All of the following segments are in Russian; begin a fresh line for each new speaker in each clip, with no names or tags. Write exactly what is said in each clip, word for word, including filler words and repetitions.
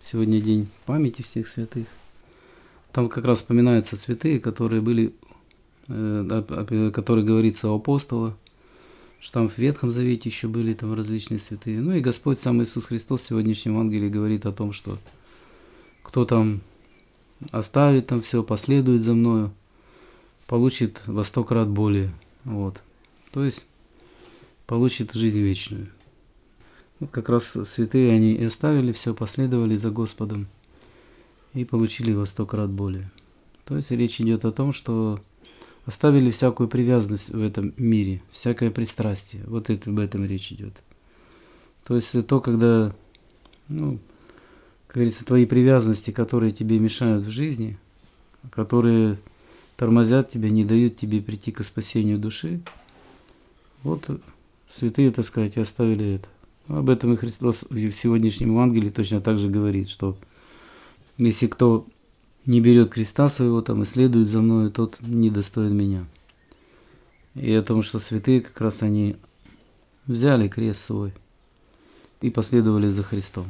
Сегодня день памяти всех святых. Там как раз вспоминаются святые, которые были, э, которые говорится у апостола, что там в Ветхом Завете еще были там различные святые. Ну и Господь сам Иисус Христос в сегодняшнем Евангелии говорит о том, что кто там оставит там все, последует за мною, получит во сто крат более. Вот. То есть получит жизнь вечную. Вот как раз святые они и оставили все, последовали за Господом и получили во сто крат более. То есть речь идет о том, что оставили всякую привязанность в этом мире, всякое пристрастие. Вот это, об этом речь идет. То есть то, когда, ну, как говорится, твои привязанности, которые тебе мешают в жизни, которые тормозят тебя, не дают тебе прийти к спасению души, вот святые, так сказать, оставили это. Об этом и Христос в сегодняшнем Евангелии точно так же говорит, что если кто не берет креста своего там и следует за мною, тот недостоин меня. И о том, что святые как раз они взяли крест свой и последовали за Христом.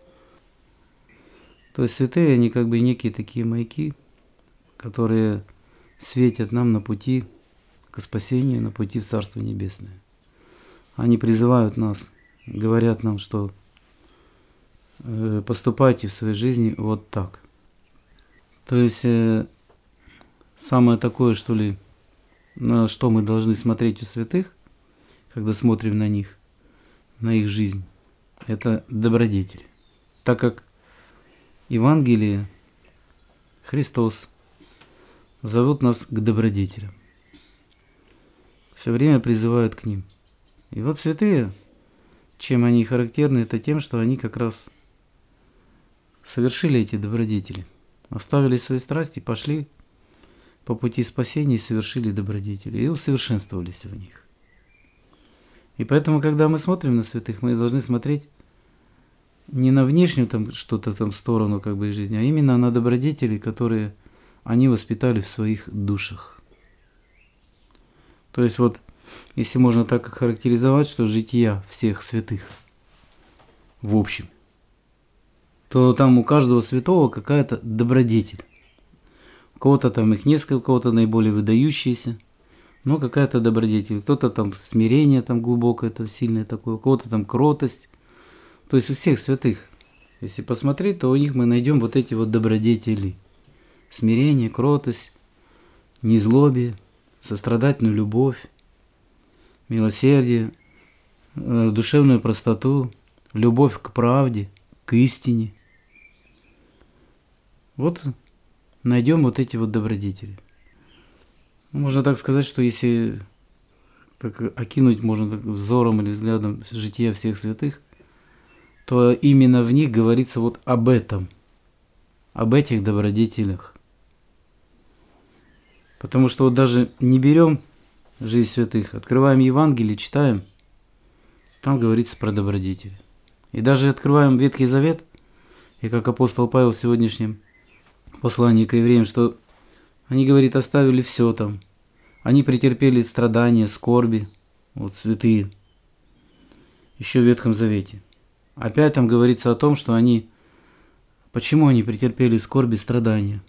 То есть святые, они как бы некие такие маяки, которые светят нам на пути к спасению, на пути в Царство Небесное. Они призывают нас, говорят нам, что э, поступайте в своей жизни вот так. То есть э, самое такое, что ли, на что мы должны смотреть у святых, когда смотрим на них, на их жизнь, это добродетель. Так как Евангелие, Христос зовут нас к добродетелям. Все время призывают к ним. И вот святые, чем они характерны, это тем, что они как раз совершили эти добродетели. Оставили свои страсти, пошли по пути спасения и совершили добродетели. И усовершенствовались в них. И поэтому, когда мы смотрим на святых, мы должны смотреть не на внешнюю там что-то там сторону как бы их жизни, а именно на добродетели, которые они воспитали в своих душах. То есть вот, если можно так охарактеризовать, что жития всех святых в общем, то там у каждого святого какая-то добродетель. У кого-то там их несколько, у кого-то наиболее выдающиеся, но какая-то добродетель. Кто-то там смирение там глубокое, там сильное такое, у кого-то там кротость. То есть у всех святых, если посмотреть, то у них мы найдем вот эти вот добродетели. Смирение, кротость, незлобие, сострадательную любовь, милосердие, душевную простоту, любовь к правде, к истине. Вот найдем вот эти вот добродетели. Можно так сказать, что если так окинуть можно так взором или взглядом жития всех святых, то именно в них говорится вот об этом, об этих добродетелях. Потому что вот даже не берем жизнь святых, открываем Евангелие, читаем, там говорится про добродетели. И даже открываем Ветхий Завет, и как апостол Павел в сегодняшнем послании к евреям, что они, говорит, оставили все там. Они претерпели страдания, скорби, вот святые, еще в Ветхом Завете. Опять там говорится о том, что они, почему они претерпели скорби, страдания,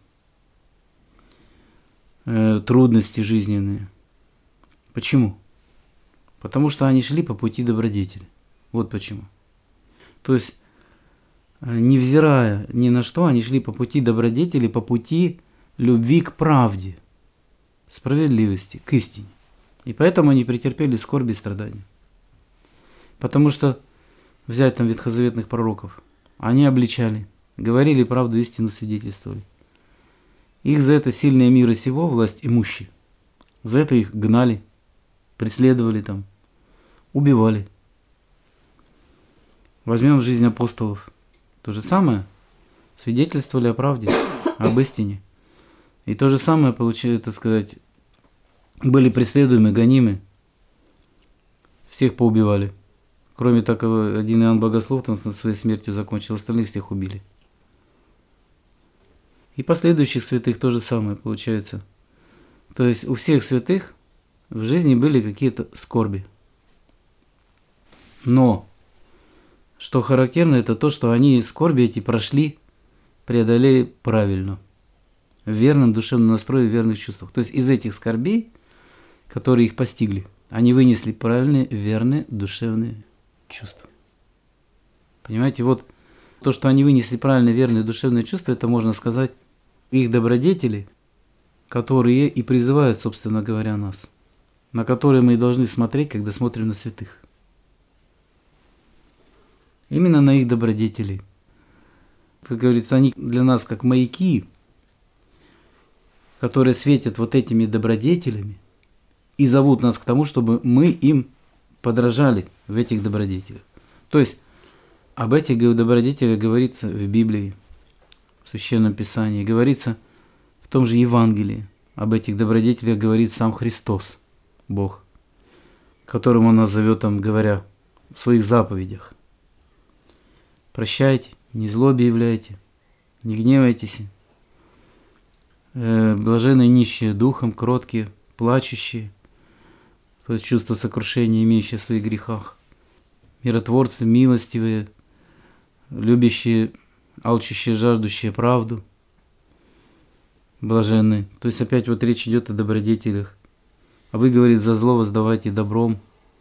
э, трудности жизненные. Почему? Потому что они шли по пути добродетели. Вот почему. То есть, невзирая ни на что, они шли по пути добродетели, по пути любви к правде, справедливости, к истине. И поэтому они претерпели скорби и страдания. Потому что взять там ветхозаветных пророков, они обличали, говорили правду, истину свидетельствовали. Их за это сильные мира сего, власть имущие, за это их гнали, преследовали там, убивали. Возьмем жизнь апостолов. То же самое. Свидетельствовали о правде, об истине. И то же самое, получилось, так сказать, были преследуемы, гонимы. Всех поубивали. Кроме такого, один Иоанн Богослов там своей смертью закончил, остальных всех убили. И последующих святых то же самое получается. То есть у всех святых в жизни были какие-то скорби. Но что характерно, это то, что они скорби эти прошли, преодолели правильно, в верном душевном настрое, в верных чувствах. То есть из этих скорбей, которые их постигли, они вынесли правильные, верные душевные чувства. Понимаете, вот то, что они вынесли правильные, верные душевные чувства, это, можно сказать, их добродетели, которые и призывают, собственно говоря, нас, на которые мы и должны смотреть, когда смотрим на святых. Именно на их добродетелей. Как говорится, они для нас как маяки, которые светят вот этими добродетелями и зовут нас к тому, чтобы мы им подражали в этих добродетелях. То есть об этих добродетелях говорится в Библии, в Священном Писании, говорится в том же Евангелии. Об этих добродетелях говорит сам Христос, Бог, которым Он нас зовет, там, говоря в своих заповедях. Прощайте, не злобе являйте, не гневайтесь. Э, блаженные нищие духом, кроткие, плачущие, то есть чувство сокрушения, имеющие в своих грехах. Миротворцы, милостивые, любящие, алчущие, жаждущие правду. Блаженные. То есть опять вот речь идет о добродетелях. А вы, говорит, за зло воздавайте добром.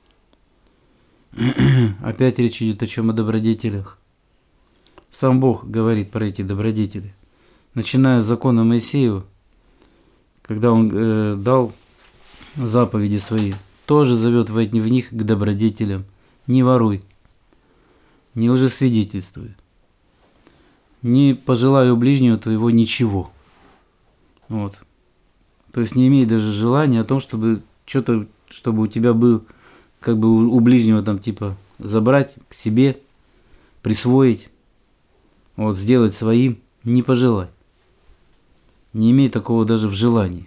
Опять речь идет о чем? О добродетелях. Сам Бог говорит про эти добродетели. Начиная с закона Моисеева, когда Он э, дал заповеди свои, тоже зовет в них к добродетелям. Не воруй, не лжесвидетельствуй, не пожелай у ближнего твоего ничего. Вот. То есть не имей даже желания о том, чтобы что-то, чтобы у тебя был, как бы у, у ближнего там типа забрать к себе, присвоить, вот, сделать своим, не пожелай. Не имей такого даже в желании.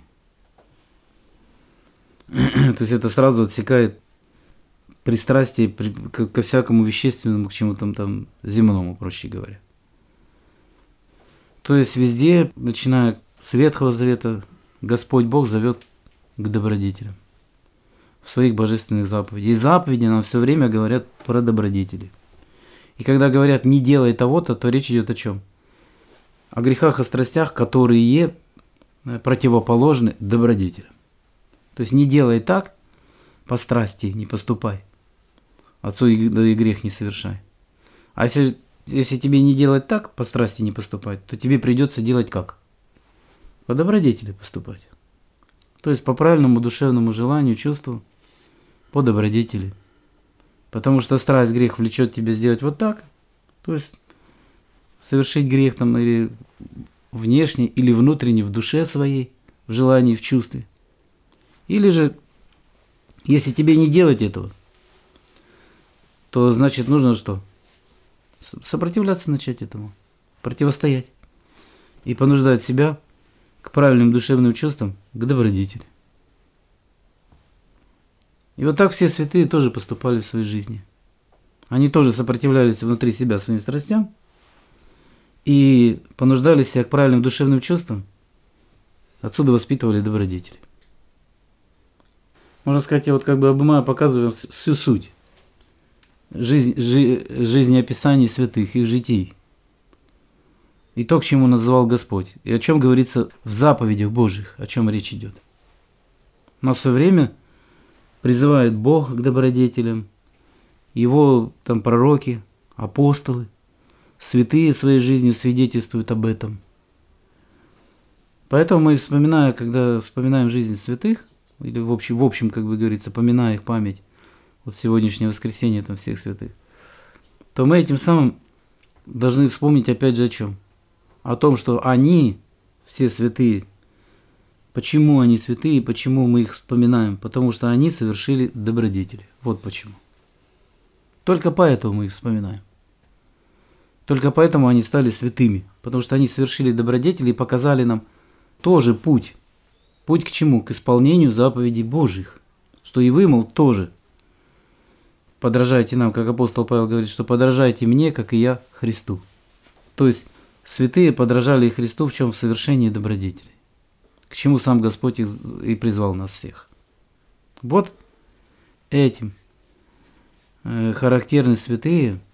То есть это сразу отсекает пристрастие ко всякому вещественному, к чему-то там земному, проще говоря. То есть везде, начиная с Ветхого Завета, Господь Бог зовет к добродетелям в своих божественных заповедях. И заповеди нам все время говорят про добродетели. И когда говорят «не делай того-то», то речь идет о чем? О грехах и страстях, которые противоположны добродетелям. То есть не делай так, по страсти не поступай. Отцу и грех не совершай. А если, если тебе не делать так, по страсти не поступать, то тебе придется делать как? По добродетели поступать. То есть по правильному душевному желанию, чувству, по добродетели. Потому что страсть, грех влечет тебя сделать вот так. То есть совершить грех там или внешне, или внутренне в душе своей, в желании, в чувстве. Или же, если тебе не делать этого, то значит нужно что? Сопротивляться начать этому, противостоять и понуждать себя к правильным душевным чувствам, к добродетели. И вот так все святые тоже поступали в своей жизни. Они тоже сопротивлялись внутри себя своим страстям и понуждали себя к правильным душевным чувствам. Отсюда воспитывали добродетели. Можно сказать, я вот как бы обымаю, показываю всю суть жизнь, жи, жизнеописаний святых, их житий. И то, к чему называл Господь. И о чем говорится в заповедях Божьих, о чем речь идет. У нас все время призывает Бог к добродетелям, Его там пророки, апостолы, святые своей жизнью свидетельствуют об этом. Поэтому мы, вспоминая, когда вспоминаем жизнь святых, или в общем, в общем, как бы говорится, поминая их память от сегодняшнего воскресенья там всех святых, то мы этим самым должны вспомнить опять же о чем? О том, что они, все святые, почему они святые, почему мы их вспоминаем? Потому что они совершили добродетели. Вот почему. Только поэтому мы их вспоминаем. Только поэтому они стали святыми. Потому что они совершили добродетели и показали нам тоже путь. Путь к чему? К исполнению заповедей Божьих. Что и вы, мол, тоже подражайте нам, как апостол Павел говорит, что подражайте мне, как и я Христу. То есть святые подражали Христу в чем? В совершении добродетелей. К чему сам Господь их и призвал нас всех. Вот этим характерны святые,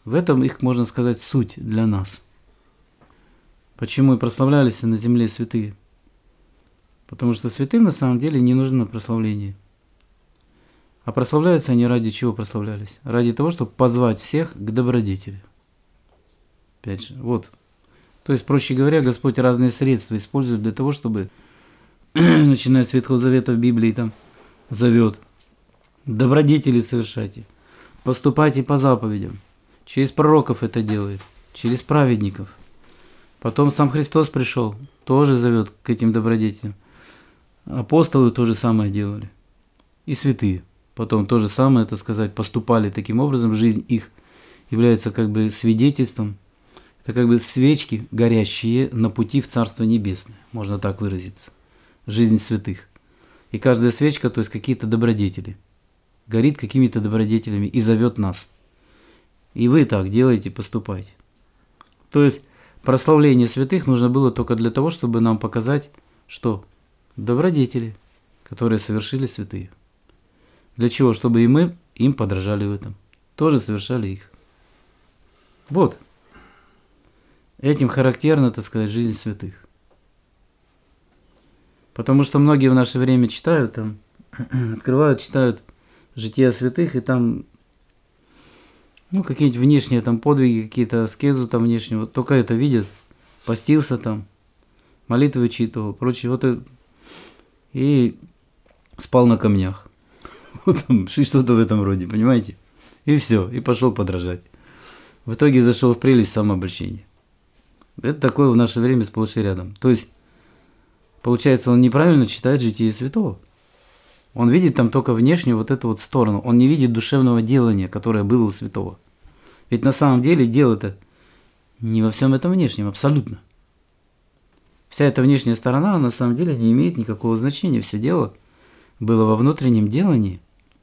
В этом их, можно сказать, суть для нас. Почему и прославлялись на земле святые? Потому что святым на самом деле не нужно прославление. А прославляются они ради чего прославлялись? Ради того, чтобы позвать всех к добродетели. Опять же, вот. То есть, проще говоря, Господь разные средства использует для того, чтобы, начиная с Ветхого Завета в Библии, там зовет: добродетели совершайте, поступайте по заповедям. Через пророков это делает, через праведников. Потом сам Христос пришел, тоже зовет к этим добродетелям. Апостолы то же самое делали. И святые. Потом то же самое, так сказать, поступали таким образом. Жизнь их является как бы свидетельством. Это как бы свечки, горящие на пути в Царство Небесное. Можно так выразиться. Жизнь святых. И каждая свечка, то есть какие-то добродетели. Горит какими-то добродетелями и зовет нас. И вы так делаете, поступайте. То есть прославление святых нужно было только для того, чтобы нам показать, что добродетели, которые совершили святые. Для чего? Чтобы и мы им подражали в этом. Тоже совершали их. Вот. Этим характерна, так сказать, жизнь святых. Потому что многие в наше время читают, там, открывают, читают жития святых, и там, ну, какие-нибудь внешние там подвиги, какие-то аскезу там внешнего, вот только это видят, постился там, молитвы вычитывал, прочее, вот это, и спал на камнях. Что-то в этом роде, понимаете? И все, и пошел подражать. В итоге зашел в прелесть самообольщения. Это такое в наше время сплошь и рядом. То есть, получается, он неправильно читает житие святого. Он видит там только внешнюю вот эту вот сторону. Он не видит душевного делания, которое было у святого. Ведь на самом деле дело-то не во всем этом внешнем, абсолютно. Вся эта внешняя сторона на самом деле не имеет никакого значения. Все дело было во внутреннем делании.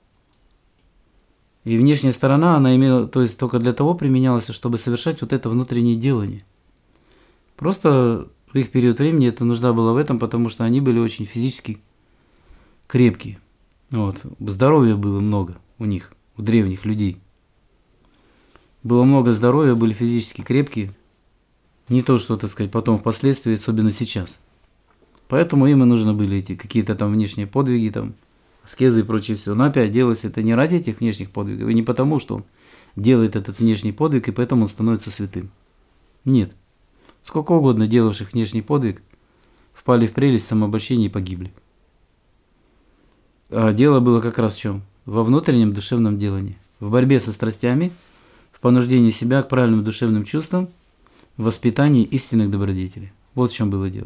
И внешняя сторона, она имела, то есть только для того применялась, чтобы совершать вот это внутреннее делание. Просто в их период времени это нужда была в этом, потому что они были очень физически крепкие. Вот. Здоровья было много у них, у древних людей. Было много здоровья, были физически крепкие. Не то, что, так сказать, потом впоследствии, особенно сейчас. Поэтому им и нужны были эти какие-то там внешние подвиги, там, аскезы и прочее все. Но опять делалось это не ради этих внешних подвигов, и не потому, что он делает этот внешний подвиг, и поэтому он становится святым. Нет. Сколько угодно делавших внешний подвиг впали в прелесть самообольщения и погибли. А дело было как раз в чем? Во внутреннем душевном делании. В борьбе со страстями, в понуждении себя к правильным душевным чувствам, в воспитании истинных добродетелей. Вот в чем было дело.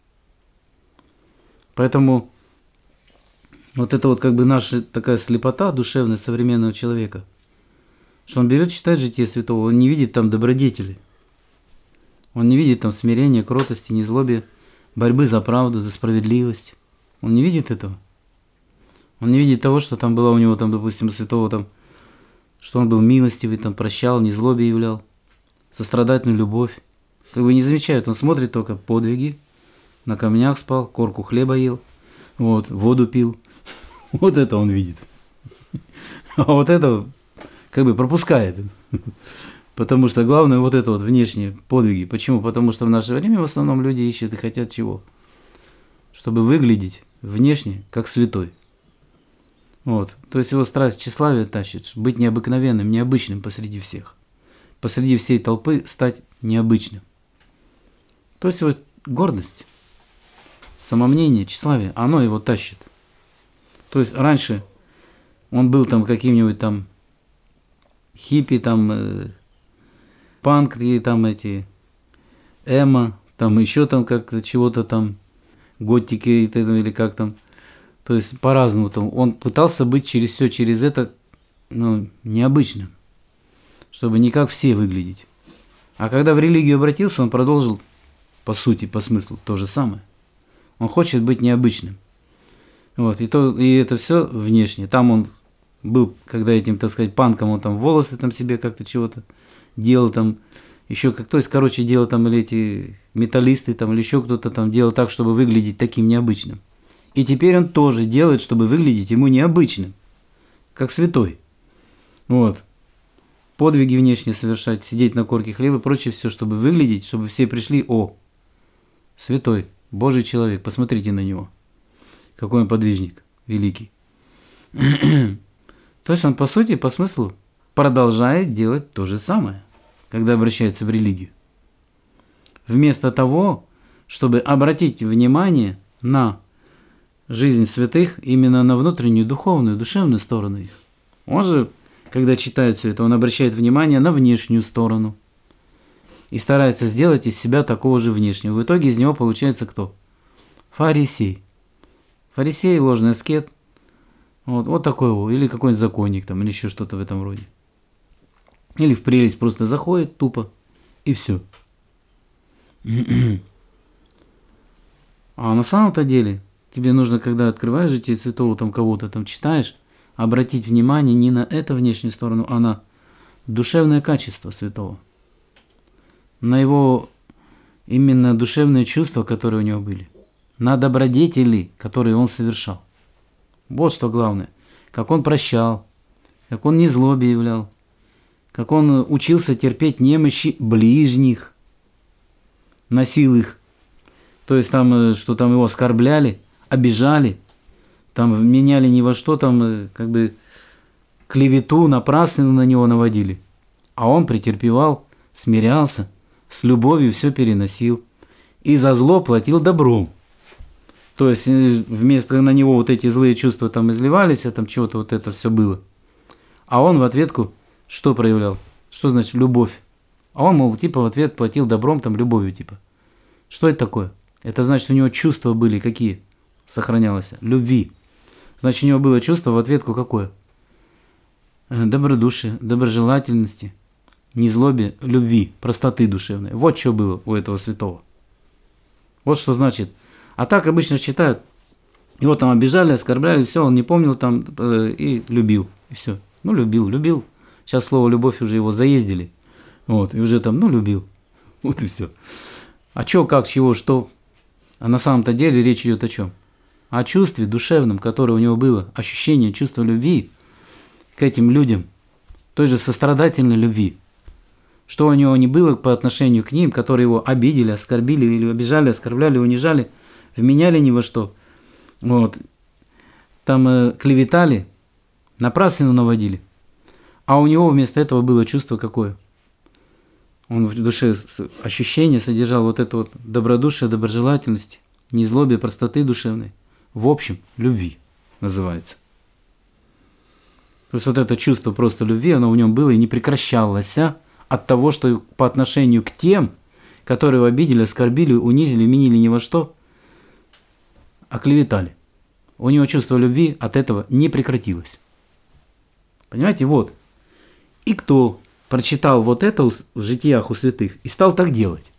Поэтому вот это вот как бы наша такая слепота душевная современного человека, что он берет, читает житие святого, он не видит там добродетели. Он не видит там смирения, кротости, незлобия, борьбы за правду, за справедливость. Он не видит этого. Он не видит того, что там было у него, там, допустим, у святого, там, что он был милостивый, там, прощал, незлобие являл, сострадательную любовь. Как бы не замечает, он смотрит только подвиги, на камнях спал, корку хлеба ел, вот, воду пил. Вот это он видит. А вот это как бы пропускает. Потому что главное вот это вот внешние подвиги. Почему? Потому что в наше время в основном люди ищут и хотят чего? Чтобы выглядеть внешне как святой. Вот. То есть его страсть тщеславия тащит, быть необыкновенным, необычным посреди всех. Посреди всей толпы стать необычным. То есть его гордость, самомнение, тщеславие, оно его тащит. То есть раньше он был там каким-нибудь там хиппи, там э, панк, и там эти эмо, там еще там как-то чего-то там, готики или как там. То есть по-разному там. Он пытался быть через все, через это, ну, необычным, чтобы не как все выглядеть. А когда в религию обратился, он продолжил, по сути, по смыслу, то же самое. Он хочет быть необычным. Вот, и, то, и это все внешне. Там он был, когда этим, так сказать, панком, он там волосы там себе как-то чего-то делал, там, еще как, то есть, короче, делал там, или эти металлисты, там, или еще кто-то там делал так, чтобы выглядеть таким необычным. И теперь он тоже делает, чтобы выглядеть ему необычным, как святой. Вот. подвиги внешние совершать, сидеть на корке хлеба и прочее все, чтобы выглядеть, чтобы все пришли, о, святой, Божий человек, посмотрите на него, какой он подвижник, великий. То есть он, по сути, по смыслу, продолжает делать то же самое, когда обращается в религию. Вместо того, чтобы обратить внимание на жизнь святых, именно на внутреннюю, духовную, душевную сторону их. Он же, когда читает все это, он обращает внимание на внешнюю сторону и старается сделать из себя такого же внешнего. В итоге из него получается кто? Фарисей. Фарисей, ложный аскет. Вот, вот такой вот. Или какой-нибудь законник там, или еще что-то в этом роде. Или в прелесть просто заходит тупо, и все. А на самом-то деле тебе нужно, когда открываешь житие святого, там кого-то там читаешь, обратить внимание не на эту внешнюю сторону, а на душевное качество святого. На его именно душевные чувства, которые у него были. На добродетели, которые он совершал. Вот что главное. Как он прощал, как он незлобие являл, как он учился терпеть немощи ближних, носил их. То есть там, что там его оскорбляли, обижали, там меняли ни во что, там как бы клевету напрасно на него наводили. А он претерпевал, смирялся, с любовью все переносил и за зло платил добром. То есть вместо на него вот эти злые чувства там изливались, а там чего-то вот это все было. А он в ответку что проявлял? Что значит любовь? А он, мол, типа в ответ платил добром, там любовью типа. Что это такое? Это значит, у него чувства были какие? Сохранялось. Любви. Значит, у него было чувство в ответку какое? Добродушие, доброжелательности, незлобие, любви, простоты душевной. Вот что было у этого святого. Вот что значит. А так обычно читают. Его там обижали, оскорбляли, все, он не помнил там э, и любил. И все. Ну, любил, любил. Сейчас слово любовь уже его заездили. Вот, и уже там, ну, любил. Вот и все. А что, как, чего, что? А на самом-то деле речь идет о чем? О чувстве душевном, которое у него было. Ощущение, чувство любви к этим людям. Той же сострадательной любви. Что у него не было по отношению к ним, которые его обидели, оскорбили, или обижали, оскорбляли, унижали, вменяли ни во что. Вот. Там э, клеветали, напрасно наводили. А у него вместо этого было чувство какое? Он в душе ощущение содержал вот это вот добродушие, доброжелательность, незлобие, простоты душевной. В общем, любви называется. То есть вот это чувство просто любви, оно в нем было и не прекращалось от того, что по отношению к тем, которые его обидели, оскорбили, унизили, вменили ни во что, оклеветали. У него чувство любви от этого не прекратилось. Понимаете, вот. И кто прочитал вот это в житиях у святых и стал так делать?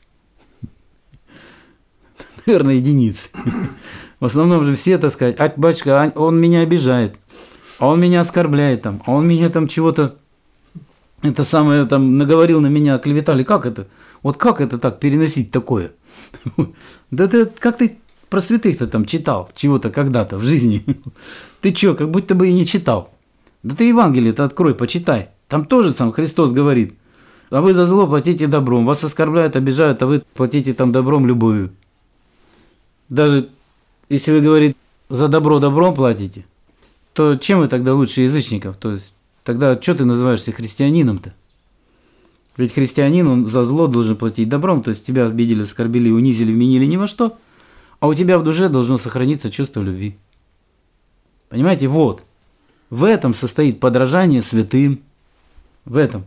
Наверное, единицы. В основном же все, так сказать, а, батюшка, он меня обижает, а он меня оскорбляет, там, а он меня там чего-то, это самое, там, наговорил на меня, клеветали. Как это? Вот как это так, переносить такое? Да ты, как ты про святых-то там читал чего-то когда-то в жизни? Ты что, как будто бы и не читал? Да ты Евангелие-то открой, почитай. Там тоже сам Христос говорит. А вы за зло платите добром. Вас оскорбляют, обижают, а вы платите там добром, любовью. Даже если вы, говорит, за добро добром платите, то чем вы тогда лучше язычников? То есть тогда что ты называешься христианином-то? Ведь христианин, он за зло должен платить добром. То есть тебя обидели, оскорбили, унизили, вменили ни во что. А у тебя в душе должно сохраниться чувство любви. Понимаете? Вот. В этом состоит подражание святым. В этом.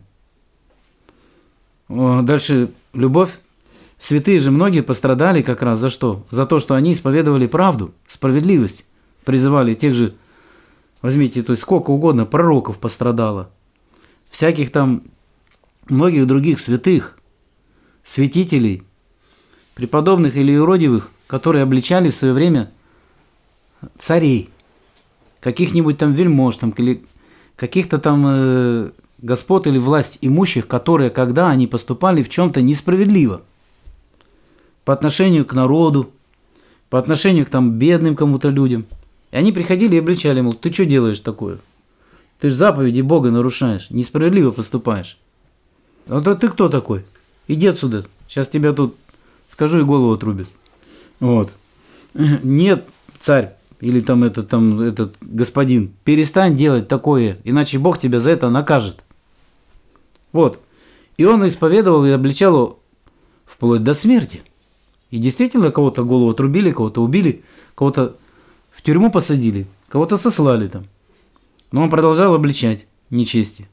Дальше любовь. Святые же многие пострадали как раз за что? За то, что они исповедовали правду, справедливость. Призывали тех же, возьмите, то есть сколько угодно пророков пострадало. Всяких там, многих других святых, святителей, преподобных или юродивых, которые обличали в свое время царей, каких-нибудь там вельмож, там, или каких-то там э, господ или власть имущих, которые, когда они поступали в чем-то несправедливо, по отношению к народу, по отношению к там бедным кому-то людям. И они приходили и обличали, мол, ты что делаешь такое? Ты же заповеди Бога нарушаешь, несправедливо поступаешь. А то ты кто такой? Иди отсюда, сейчас тебя тут скажу и голову отрубят. Вот. Нет, царь, или там этот, там этот господин, перестань делать такое, иначе Бог тебя за это накажет. Вот. И он исповедовал и обличал его вплоть до смерти. И действительно кого-то голову отрубили, кого-то убили, кого-то в тюрьму посадили, кого-то сослали там. Но он продолжал обличать нечестие.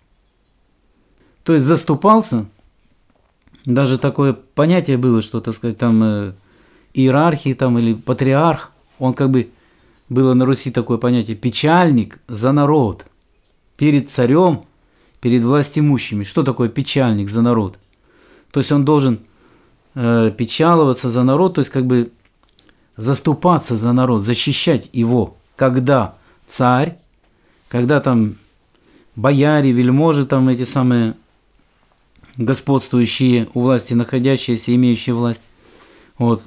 То есть заступался, даже такое понятие было, что, так сказать, там э, иерархии там, или патриарх, он как бы, было на Руси такое понятие, печальник за народ, перед царем, перед властимущими. Что такое печальник за народ? То есть он должен э, печаловаться за народ, то есть как бы заступаться за народ, защищать его, когда царь, когда там бояре, вельможи, там эти самые господствующие у власти, находящиеся, имеющие власть, вот,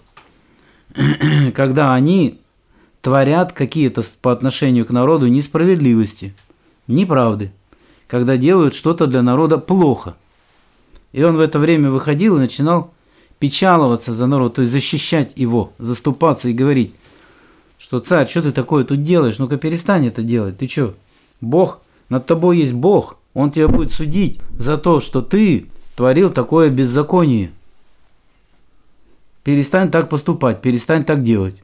когда они творят какие-то по отношению к народу несправедливости, неправды, когда делают что-то для народа плохо. И он в это время выходил и начинал печаловаться за народ, то есть защищать его, заступаться и говорить, что царь, что ты такое тут делаешь, ну-ка перестань это делать, ты что, Бог, над тобой есть Бог, Он тебя будет судить за то, что ты творил такое беззаконие. Перестань так поступать, перестань так делать.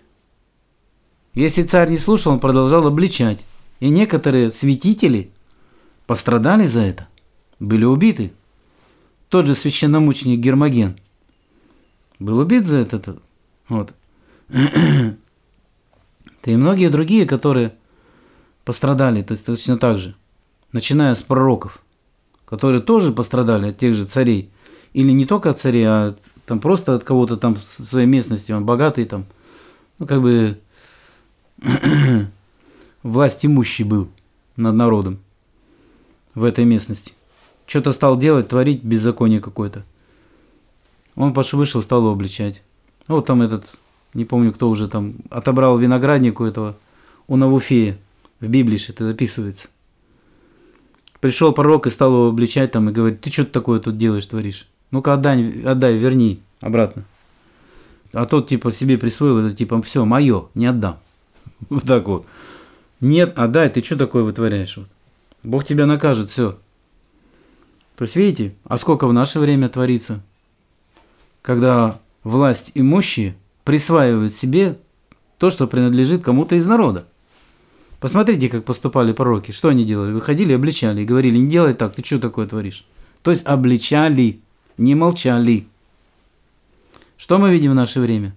Если царь не слушал, он продолжал обличать. И некоторые святители пострадали за это, были убиты. Тот же священномученик Гермоген был убит за это. Вот. Да и многие другие, которые пострадали, то есть точно так же, начиная с пророков, которые тоже пострадали от тех же царей. Или не только от царей, а там просто от кого-то там в своей местности, он богатый там, ну как бы власть имущий был над народом в этой местности. Что-то стал делать, творить беззаконие какое-то. Он пошел, вышел, стал его обличать. Вот там этот, не помню кто уже там, отобрал виноградник у этого, у Навуфея. В Библии это описывается. Пришел пророк и стал его обличать там и говорит, ты что такое тут делаешь, творишь? Ну-ка отдай, отдай, верни обратно. А тот типа себе присвоил это, типа, все, мое, не отдам. Вот так вот. Нет, отдай, ты что такое вытворяешь? Вот. Бог тебя накажет, все. То есть, видите, а сколько в наше время творится, когда власть имущие присваивают себе то, что принадлежит кому-то из народа. Посмотрите, как поступали пророки. Что они делали? Выходили, обличали и говорили, не делай так, ты что такое творишь? То есть обличали, не молчали. Что мы видим в наше время?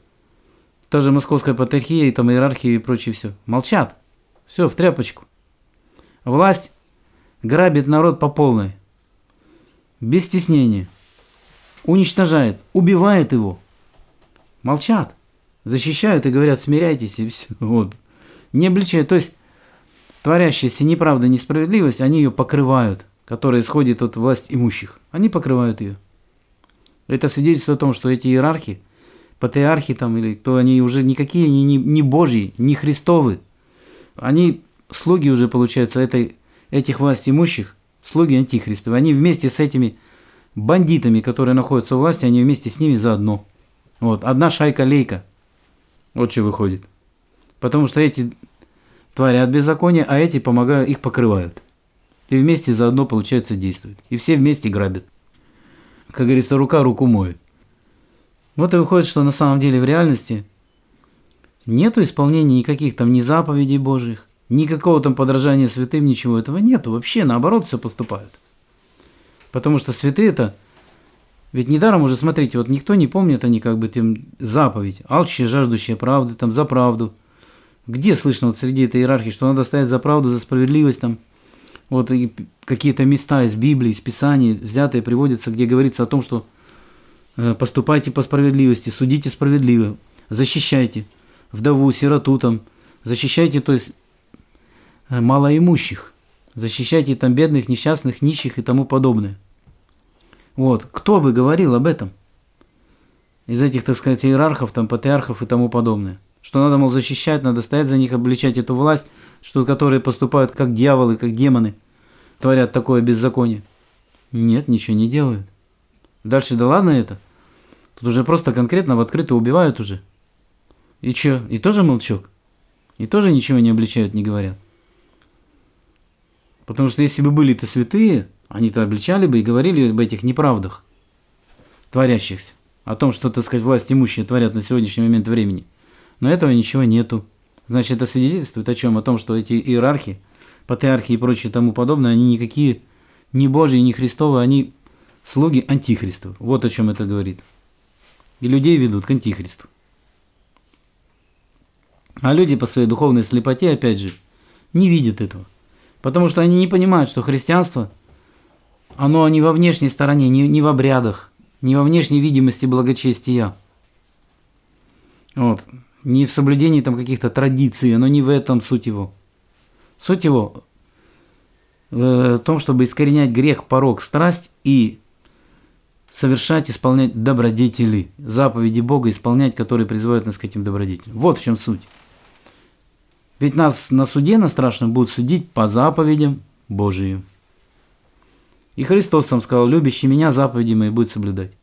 Та же московская патриархия, и там иерархия и прочее все. Молчат. Все, в тряпочку. Власть грабит народ по полной. Без стеснения. Уничтожает, убивает его. Молчат. Защищают и говорят, смиряйтесь и все. Вот. Не обличают. То есть творящаяся неправда, несправедливость, они ее покрывают, которая исходит от власть имущих. Они покрывают ее. Это свидетельствует о том, что эти иерархи, патриархи там, или кто, они уже никакие не, не, не Божьи, не Христовы. Они слуги уже, получается, этой, этих власть имущих, слуги антихристовы. Они вместе с этими бандитами, которые находятся у власти, они вместе с ними заодно. Вот. Одна шайка-лейка. Вот что выходит. Потому что эти творят беззаконие, а эти помогают, их покрывают. И вместе заодно, получается, действуют. И все вместе грабят. Как говорится, рука руку моет. Вот и выходит, что на самом деле в реальности нету исполнения никаких там ни заповедей Божьих, никакого там подражания святым, ничего этого нету. Вообще, наоборот, все поступают. Потому что святые-то, ведь недаром уже, смотрите, вот никто не помнит они как бы там заповедь, алчущие, жаждущие правды, там за правду. Где слышно вот среди этой иерархии, что надо стоять за правду, за справедливость там? Вот и какие-то места из Библии, из Писаний взятые приводятся, где говорится о том, что поступайте по справедливости, судите справедливо, защищайте вдову, сироту там, защищайте, то есть малоимущих, защищайте там бедных, несчастных, нищих и тому подобное. Вот, кто бы говорил об этом? Из этих, так сказать, иерархов, там, патриархов и тому подобное. Что надо, мол, защищать, надо стоять за них, обличать эту власть, что которые поступают как дьяволы, как демоны, творят такое беззаконие. Нет, ничего не делают. Дальше, да ладно это. Тут уже просто конкретно в открытую убивают уже. И чё? И тоже молчок? И тоже ничего не обличают, не говорят? Потому что если бы были-то святые, они-то обличали бы и говорили об этих неправдах, творящихся. О том, что, так сказать, власть имущие творят на сегодняшний момент времени. Но этого ничего нету. Значит, это свидетельствует о чем? О том, что эти иерархи, патриархи и прочее тому подобное, они никакие не Божьи, не Христовы, они слуги антихристов. Вот о чем это говорит. И людей ведут к антихристу. А люди по своей духовной слепоте, опять же, не видят этого. Потому что они не понимают, что христианство, оно не во внешней стороне, не, не в обрядах, не во внешней видимости благочестия. Вот. Не в соблюдении там каких-то традиций, оно не в этом суть его. Суть его в том, чтобы искоренять грех, порок, страсть и совершать, исполнять добродетели, заповеди Бога исполнять, которые призывают нас к этим добродетелям. Вот в чем суть. Ведь нас на суде на страшном будут судить по заповедям Божиим. И Христос сам сказал: любящий меня заповеди мои будет соблюдать.